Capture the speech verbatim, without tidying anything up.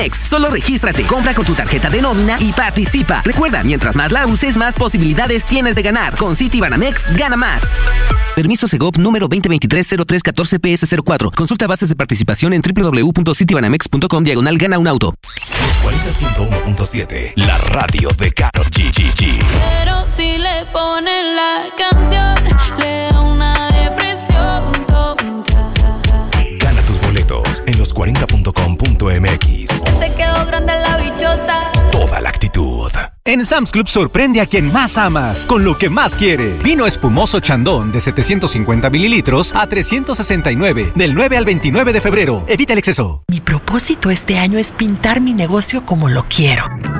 Solo regístrate, compra con tu tarjeta de nómina y participa. Recuerda, mientras más la uses, más posibilidades tienes de ganar. Con Citibanamex, gana más. Permiso Segov número veinte veintitrés cero tres catorce P S cero cuatro. Consulta bases de participación en doble u doble u doble u punto citibanamex punto com diagonal gana un auto. Los cuarenta punto uno punto siete, la radio de Karol G. G, G. Pero si le ponen la canción, le da una depresión tonta. Gana tus boletos en los cuarenta punto com punto m x. Te quedó grande la bichota. Toda la actitud. En Sam's Club sorprende a quien más amas con lo que más quiere. Vino espumoso Chandon de setecientos cincuenta mililitros a trescientos sesenta y nueve del nueve al veintinueve de febrero. Evita el exceso. Mi propósito este año es pintar mi negocio como lo quiero.